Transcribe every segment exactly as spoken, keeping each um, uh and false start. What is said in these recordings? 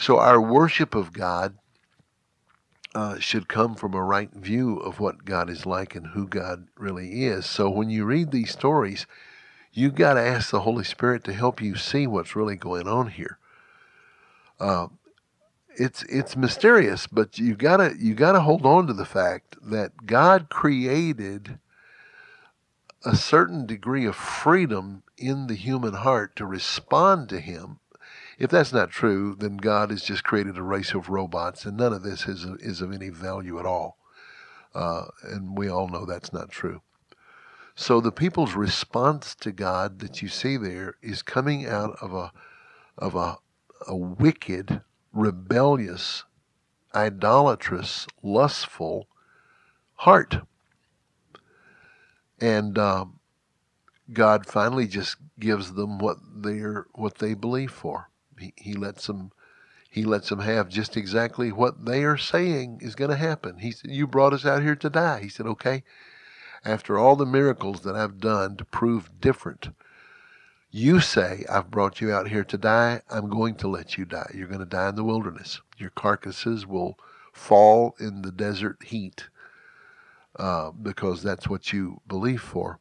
So our worship of God uh, should come from a right view of what God is like and who God really is. So when you read these stories, you got to ask the Holy Spirit to help you see what's really going on here. Uh, it's it's mysterious, but you gotta you gotta hold on to the fact that God created a certain degree of freedom in the human heart to respond to Him. If that's not true, then God has just created a race of robots, and none of this is is of any value at all. Uh, and we all know that's not true. So the people's response to God that you see there is coming out of a of a, a wicked, rebellious, idolatrous, lustful heart. And um, God finally just gives them what they're what they believe for. He, he lets them he lets them have just exactly what they are saying is going to happen. He said, "You brought us out here to die." He said, "Okay. After all the miracles that I've done to prove different, you say I've brought you out here to die. I'm going to let you die. You're going to die in the wilderness. Your carcasses will fall in the desert heat uh, because that's what you believe for."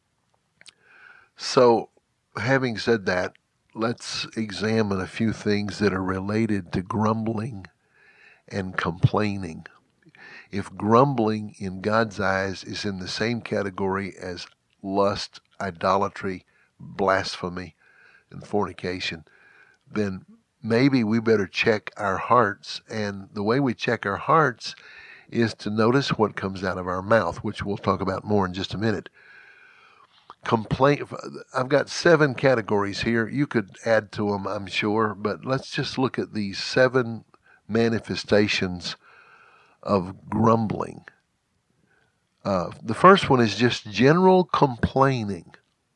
So, having said that, let's examine a few things that are related to grumbling and complaining. If grumbling in God's eyes is in the same category as lust, idolatry, blasphemy, and fornication, then maybe we better check our hearts. And the way we check our hearts is to notice what comes out of our mouth, which we'll talk about more in just a minute. Complain. I've got seven categories here. You could add to them, I'm sure, but let's just look at these seven manifestations of grumbling. Uh, the first one is just general complaining.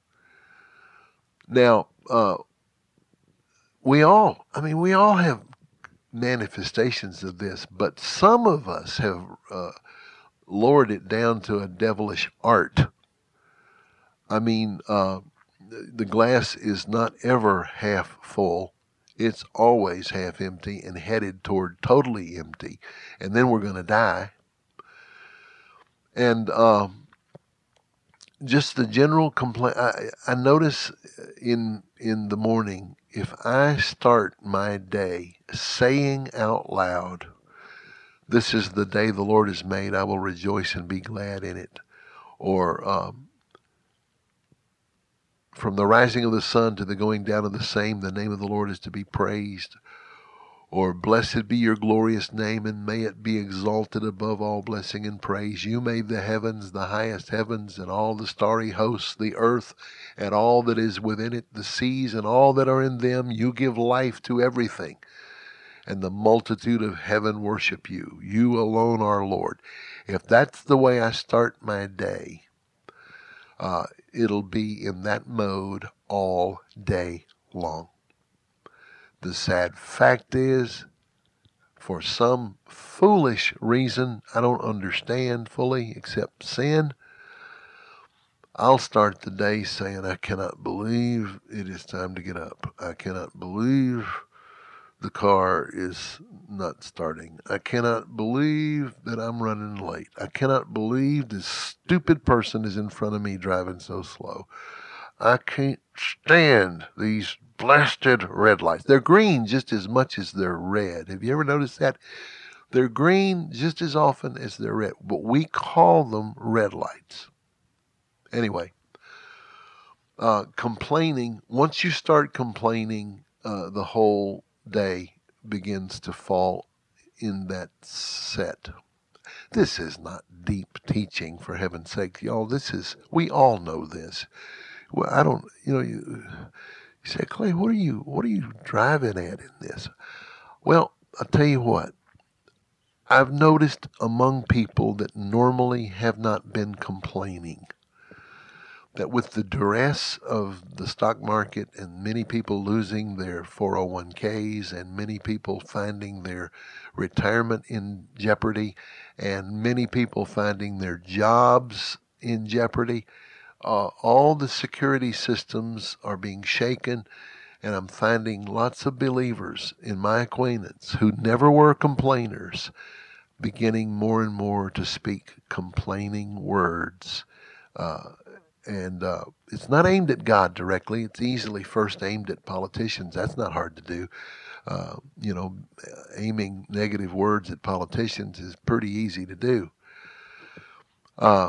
Now, uh, we all, I mean, we all have manifestations of this, but some of us have uh, lowered it down to a devilish art. I mean, uh, the glass is not ever half full. It's always half empty and headed toward totally empty. And then we're going to die. And um, just the general complaint. I, I notice in in the morning, if I start my day saying out loud, "This is the day the Lord has made. I will rejoice and be glad in it," or um, "From the rising of the sun to the going down of the same, the name of the Lord is to be praised," or "Blessed be your glorious name, and may it be exalted above all blessing and praise. You made the heavens, the highest heavens, and all the starry hosts, the earth, and all that is within it, the seas, and all that are in them. You give life to everything, and the multitude of heaven worship you. You alone are Lord." If that's the way I start my day, uh, it'll be in that mode all day long. The sad fact is, for some foolish reason I don't understand fully except sin, I'll start the day saying, "I cannot believe it is time to get up. I cannot believe the car is not starting. I cannot believe that I'm running late. I cannot believe this stupid person is in front of me driving so slow. I can't stand these blasted red lights. They're green just as much as they're red. Have you ever noticed that? They're green just as often as they're red, but we call them red lights. Anyway, uh, complaining, once you start complaining, uh, the whole day begins to fall in that set. This is not deep teaching, for heaven's sake, y'all. This is, we all know this. Well, I don't, you know, you, you say, "Clay, what are you, what are you driving at in this?" Well, I'll tell you what. I've noticed among people that normally have not been complaining, that with the duress of the stock market and many people losing their four oh one k's and many people finding their retirement in jeopardy and many people finding their jobs in jeopardy, uh, all the security systems are being shaken, And I'm finding lots of believers in my acquaintance who never were complainers beginning more and more to speak complaining words. Uh, and uh, it's not aimed at God directly. It's easily first aimed at politicians. That's not hard to do. Uh, you know, aiming negative words at politicians is pretty easy to do. Uh,